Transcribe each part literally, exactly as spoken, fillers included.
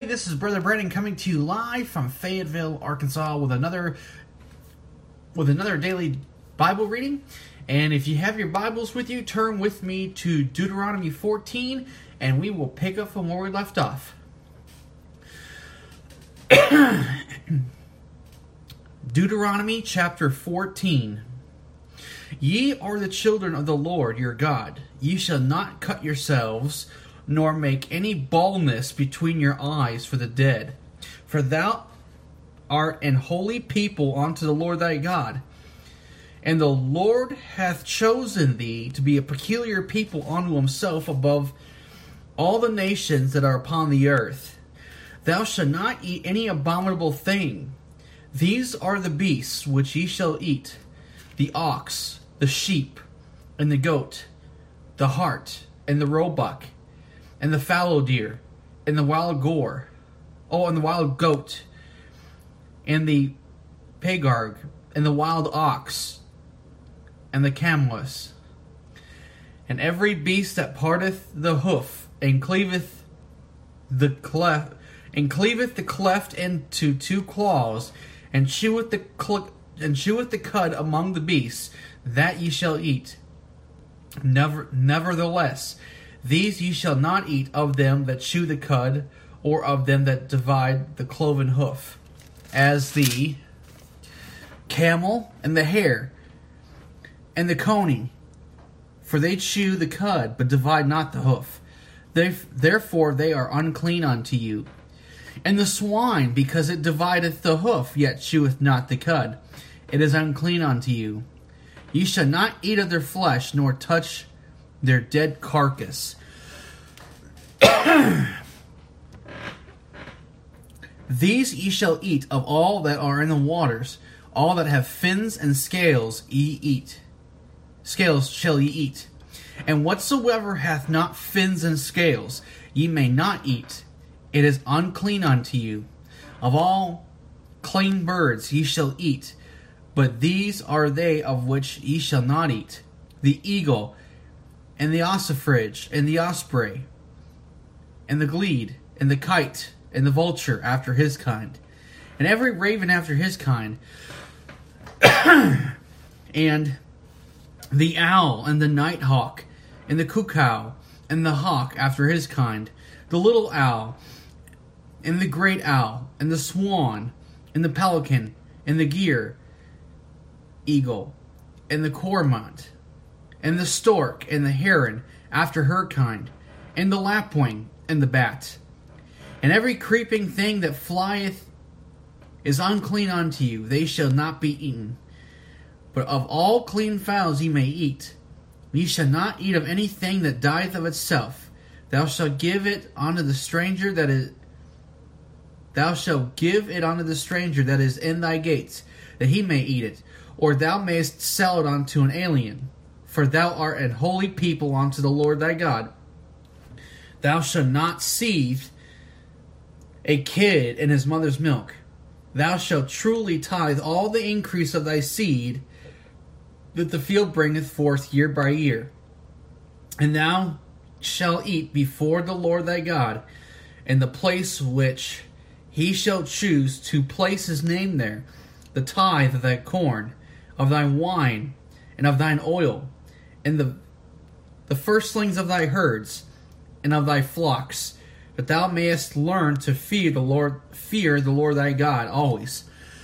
this is Brother Brandon coming to you live from Fayetteville, Arkansas with another with another daily Bible reading. And if you have your Bibles with you, turn with me to Deuteronomy fourteen, and we will pick up from where we left off. Deuteronomy chapter fourteen. Ye are the children of the Lord your God. Ye shall not cut yourselves, nor make any baldness between your eyes for the dead. For thou art an holy people unto the Lord thy God. And the Lord hath chosen thee to be a peculiar people unto himself above all the nations that are upon the earth. Thou shalt not eat any abominable thing. These are the beasts which ye shall eat: the ox, the sheep, and the goat, the hart, and the roebuck, and the fallow deer, and the wild goat, oh, and the wild goat, and the pagarg, and the wild ox, and the camelus, and every beast that parteth the hoof, and cleaveth the cleft, and cleaveth the cleft into two claws, and cheweth the cl- and cheweth the cud among the beasts, that ye shall eat. Never, nevertheless, these ye shall not eat of them that chew the cud, or of them that divide the cloven hoof, as the camel and the hare and the coney, for they chew the cud, but divide not the hoof. They, therefore they are unclean unto you. And the swine, because it divideth the hoof, yet cheweth not the cud, it is unclean unto you. Ye shall not eat of their flesh, nor touch their dead carcass. These ye shall eat of all that are in the waters, all that have fins and scales ye eat. Scales shall ye eat. And whatsoever hath not fins and scales, ye may not eat. It is unclean unto you. Of all clean birds ye shall eat, but these are they of which ye shall not eat: the eagle, and the ossifrage, and the osprey, and the glede, and the kite, and the vulture after his kind, and every raven after his kind, and the owl, and the nighthawk, and the cuckoo, and the hawk after his kind, the little owl, and the great owl, and the swan, and the pelican, and the gyre eagle, and the cormorant, and the stork, and the heron after her kind, and the lapwing, and the bat. And every creeping thing that flieth is unclean unto you, they shall not be eaten. But of all clean fowls ye may eat. Ye shall not eat of anything that dieth of itself. Thou shalt give it unto the stranger that is Thou shalt give it unto the stranger that is in thy gates, that he may eat it, or thou mayest sell it unto an alien. For thou art an holy people unto the Lord thy God. Thou shalt not seethe a kid in his mother's milk. Thou shalt truly tithe all the increase of thy seed that the field bringeth forth year by year. And thou shalt eat before the Lord thy God in the place which he shall choose to place his name there, the tithe of thy corn, of thy wine, and of thine oil, and the the firstlings of thy herds, and of thy flocks, that thou mayest learn to fear the Lord, fear the Lord thy God always.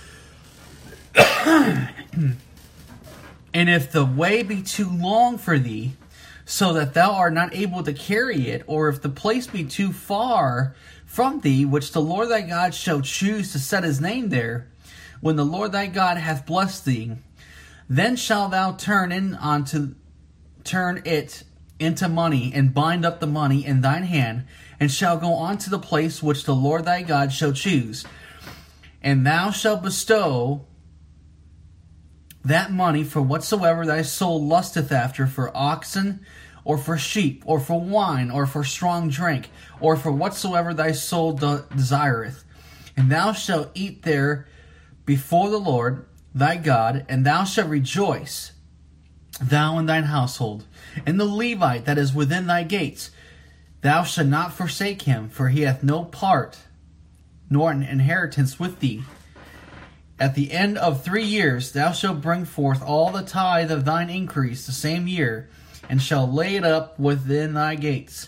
And if the way be too long for thee, so that thou art not able to carry it, or if the place be too far from thee, which the Lord thy God shall choose to set his name there, when the Lord thy God hath blessed thee, then shalt thou turn in unto turn it into money, and bind up the money in thine hand, and shall go on to the place which the Lord thy God shall choose. And thou shalt bestow that money for whatsoever thy soul lusteth after, for oxen, or for sheep, or for wine, or for strong drink, or for whatsoever thy soul de- desireth. And thou shalt eat there before the Lord thy God, and thou shalt rejoice, thou and thine household. And the Levite that is within thy gates, thou shalt not forsake him, for he hath no part nor an inheritance with thee. At the end of three years thou shalt bring forth all the tithe of thine increase the same year, and shall lay it up within thy gates.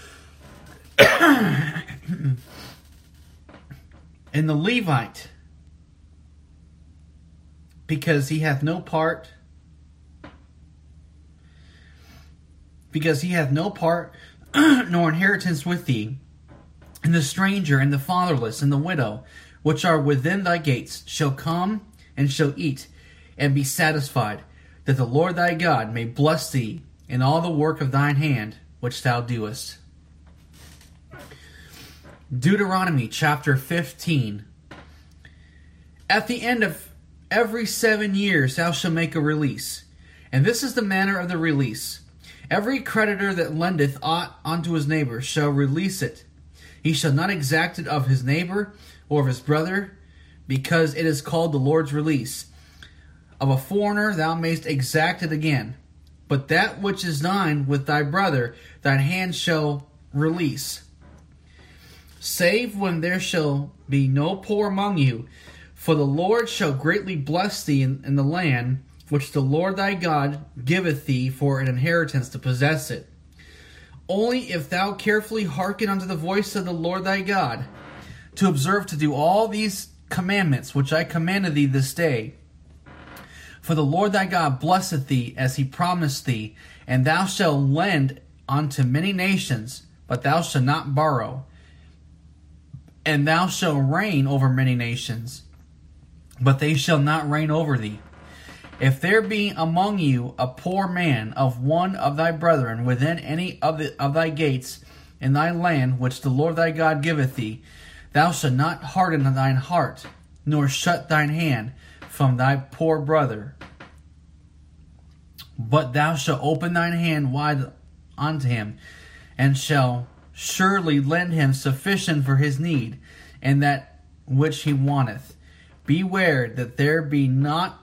And the Levite, because he hath no part, because he hath no part nor inheritance with thee, and the stranger, and the fatherless, and the widow, which are within thy gates, shall come and shall eat, and be satisfied, that the Lord thy God may bless thee in all the work of thine hand, which thou doest. Deuteronomy chapter fifteen. At the end of every seven years thou shalt make a release. And this is the manner of the release. Every creditor that lendeth aught unto his neighbor shall release it. He shall not exact it of his neighbor or of his brother, because it is called the Lord's release. Of a foreigner thou mayst exact it again. But that which is thine with thy brother, thine hand shall release. Save when there shall be no poor among you, for the Lord shall greatly bless thee in, in the land which the Lord thy God giveth thee for an inheritance to possess it. Only if thou carefully hearken unto the voice of the Lord thy God, to observe to do all these commandments which I commanded thee this day. For the Lord thy God blesseth thee as he promised thee, and thou shalt lend unto many nations, but thou shalt not borrow. And thou shalt reign over many nations, but they shall not reign over thee. If there be among you a poor man of one of thy brethren within any of, the, of thy gates in thy land which the Lord thy God giveth thee, thou shalt not harden thine heart, nor shut thine hand from thy poor brother. But thou shalt open thine hand wide unto him, and shall surely lend him sufficient for his need, and that which he wanteth. Beware that there be not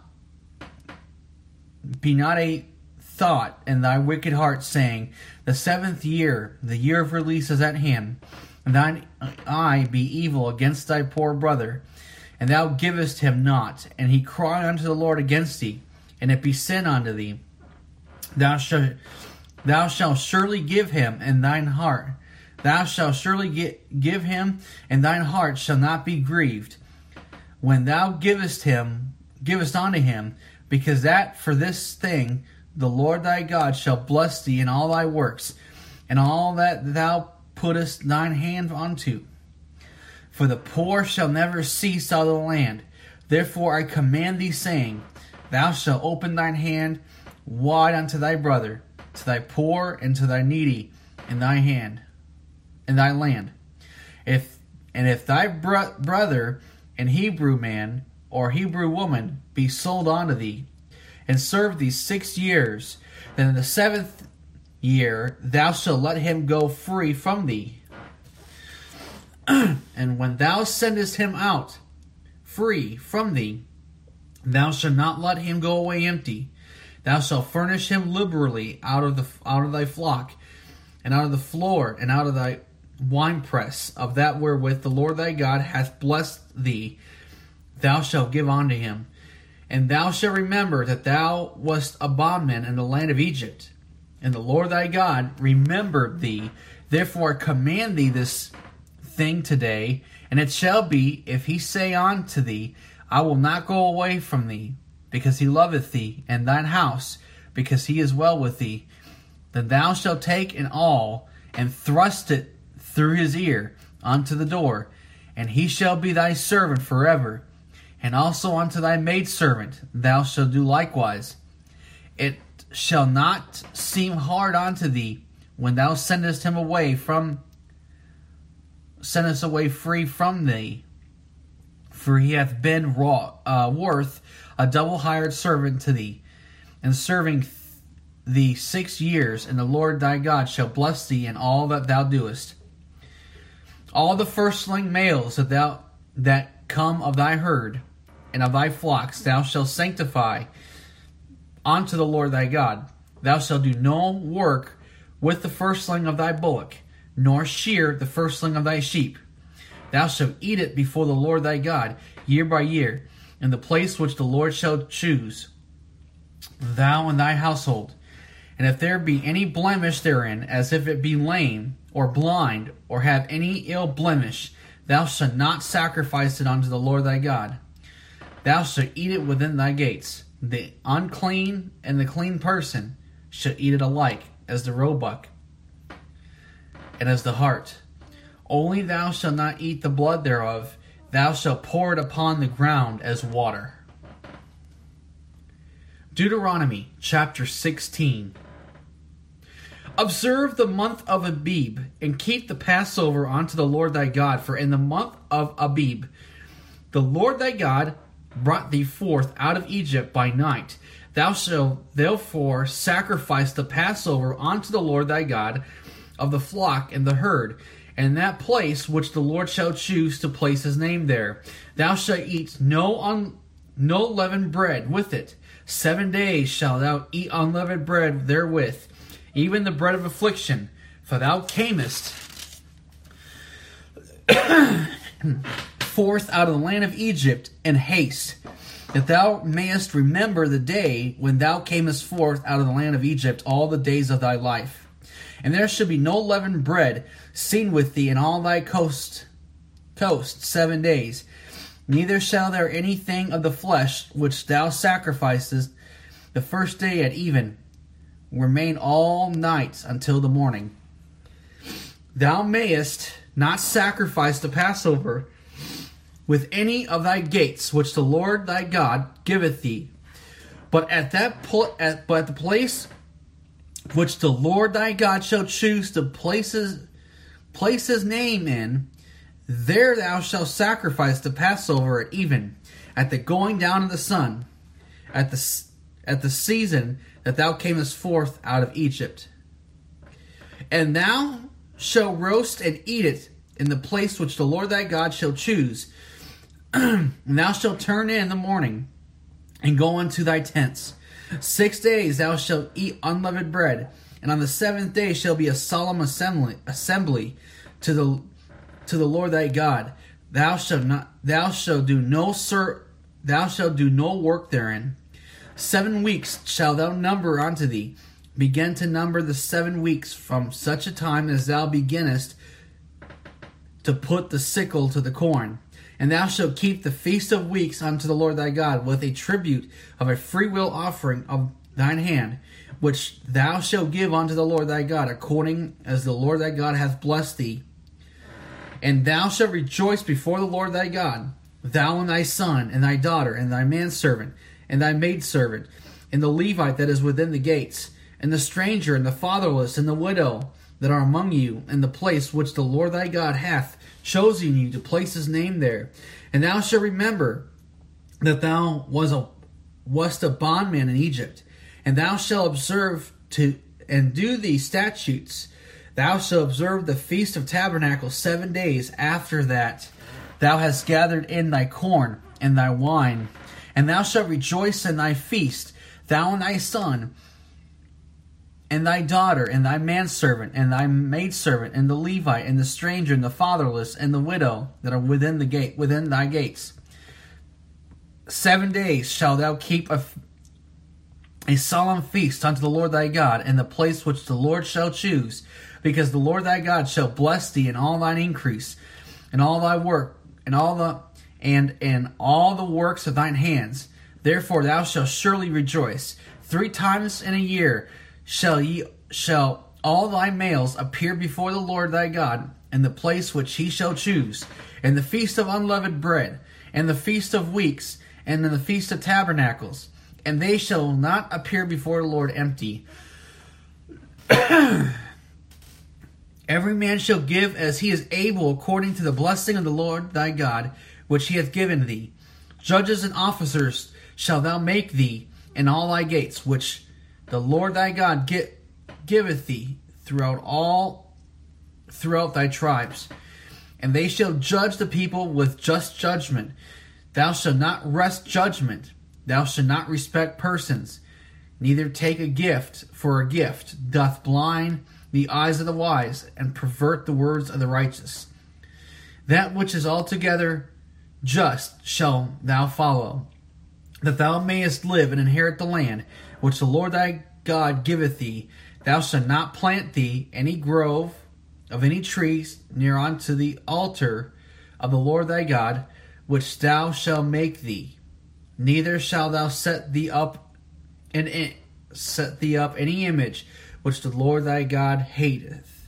be not a thought in thy wicked heart, saying, the seventh year, the year of release, is at hand, and thine eye be evil against thy poor brother, and thou givest him not, and he cry unto the Lord against thee, and it be sin unto thee. Thou shalt thou shalt surely give him in thine heart. Thou shalt surely get, give him, and thine heart shall not be grieved, when thou givest him, givest unto him, because that for this thing the Lord thy God shall bless thee in all thy works, and all that thou puttest thine hand unto. For the poor shall never cease out of the land. Therefore I command thee, saying, thou shalt open thine hand wide unto thy brother, to thy poor and to thy needy in thy hand, in thy land. If and if thy bro- brother and Hebrew man or Hebrew woman be sold unto thee, and serve thee six years, then in the seventh year thou shalt let him go free from thee. And when thou sendest him out free from thee, thou shalt not let him go away empty. Thou shalt furnish him liberally out of the out of thy flock, and out of the floor, and out of thy winepress, of that wherewith the Lord thy God hath blessed thee, thou shalt give unto him. And thou shalt remember that thou wast a bondman in the land of Egypt, and the Lord thy God remembered thee. Therefore I command thee this thing today, and it shall be, if he say unto thee, I will not go away from thee, because he loveth thee, and thine house, because he is well with thee, then thou shalt take an awl, and thrust it through his ear unto the door, and he shall be thy servant forever. And also unto thy maidservant thou shalt do likewise. It shall not seem hard unto thee when thou sendest him away from sendest away free from thee, for he hath been raw, uh, worth a double hired servant to thee, and serving th- thee six years, and the Lord thy God shall bless thee in all that thou doest. All the firstling males that thou that come of thy herd and of thy flocks thou shalt sanctify unto the Lord thy God. Thou shalt do no work with the firstling of thy bullock, nor shear the firstling of thy sheep, Thou shalt eat it before the Lord thy God, year by year, in the place which the Lord shall choose, thou and thy household. And if there be any blemish therein, as if it be lame, or blind, or have any ill blemish, thou shalt not sacrifice it unto the Lord thy God. Thou shalt eat it within thy gates. The unclean and the clean person shall eat it alike, as the roebuck and as the hart. Only thou shalt not eat the blood thereof. Thou shalt pour it upon the ground as water. Deuteronomy chapter sixteen. Observe the month of Abib, and keep the Passover unto the Lord thy God. For in the month of Abib, the Lord thy God brought thee forth out of Egypt by night. Thou shalt therefore sacrifice the Passover unto the Lord thy God of the flock and the herd, and that place which the Lord shall choose to place his name there. Thou shalt eat no un, no leavened bread with it. Seven days shalt thou eat unleavened bread therewith, even the bread of affliction. For thou camest forth out of the land of Egypt in haste, that thou mayest remember the day when thou camest forth out of the land of Egypt all the days of thy life. And there shall be no leavened bread seen with thee in all thy coast, coast seven days. Neither shall there anything of the flesh which thou sacrificest the first day at even remain all night until the morning. Thou mayest not sacrifice the Passover with any of thy gates which the Lord thy God giveth thee, but at that pl- at, but at the place which the Lord thy God shall choose to place his, place his name in, there thou shalt sacrifice the Passover at even, at the going down of the sun, at the at the season that thou camest forth out of Egypt. And thou shalt roast and eat it in the place which the Lord thy God shall choose. And thou shalt turn in the morning, and go unto thy tents. Six days thou shalt eat unleavened bread, and on the seventh day shall be a solemn assembly, assembly to the to the Lord thy God. Thou shalt not, thou shalt do no sir, thou shalt do no work therein. Seven weeks shalt thou number unto thee. Begin to number the seven weeks from such a time as thou beginnest to put the sickle to the corn. And thou shalt keep the feast of weeks unto the Lord thy God, with a tribute of a freewill offering of thine hand, which thou shalt give unto the Lord thy God, according as the Lord thy God hath blessed thee. And thou shalt rejoice before the Lord thy God, thou and thy son, and thy daughter, and thy manservant, and thy maidservant, and the Levite that is within the gates, and the stranger, and the fatherless, and the widow that are among you, in the place which the Lord thy God hath chosen you to place his name there. And thou shalt remember that thou was a, wast a bondman in Egypt, and thou shalt observe to and do these statutes. Thou shalt observe the Feast of Tabernacles seven days after that thou hast gathered in thy corn and thy wine. And thou shalt rejoice in thy feast, thou and thy son, and thy daughter, and thy manservant, and thy maidservant, and the Levite, and the stranger, and the fatherless, and the widow that are within the gate, within thy gates. Seven days shalt thou keep a, a solemn feast unto the Lord thy God, in the place which the Lord shall choose, because the Lord thy God shall bless thee in all thine increase, and all thy work, and all the and in all the works of thine hands. Therefore thou shalt surely rejoice. Three times in a year shall ye shall all thy males appear before the Lord thy God in the place which he shall choose, in the feast of unleavened bread, and the feast of weeks, and in the feast of tabernacles, and they shall not appear before the Lord empty. Every man shall give as he is able, according to the blessing of the Lord thy God, which he hath given thee. Judges and officers shall thou make thee in all thy gates, which the Lord thy God get, giveth thee throughout all throughout thy tribes. And they shall judge the people with just judgment. Thou shalt not wrest judgment. Thou shalt not respect persons, neither take a gift for a gift, doth blind the eyes of the wise, and pervert the words of the righteous. That which is altogether just shall thou follow, that thou mayest live and inherit the land which the Lord thy God giveth thee. Thou shalt not plant thee any grove of any trees near unto the altar of the Lord thy God, which thou shalt make thee. Neither shalt thou set thee up an set thee up any image which the Lord thy God hateth.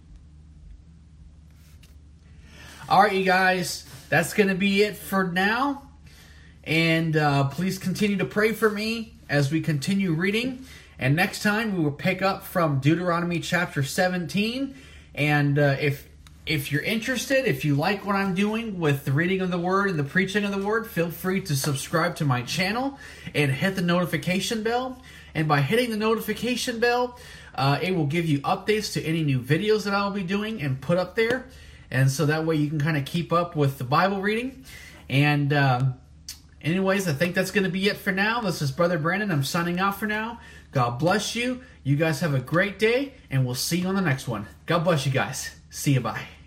All right, you guys, that's going to be it for now. And uh, please continue to pray for me as we continue reading. And next time we will pick up from Deuteronomy chapter seventeen. And uh, if if you're interested, if you like what I'm doing with the reading of the Word and the preaching of the Word, feel free to subscribe to my channel and hit the notification bell. And by hitting the notification bell, uh, it will give you updates to any new videos that I'll be doing and put up there. And so that way you can kind of keep up with the Bible reading. And uh, anyways, I think that's going to be it for now. This is Brother Brandon. I'm signing out for now. God bless you. You guys have a great day, and we'll see you on the next one. God bless you guys. See you. Bye.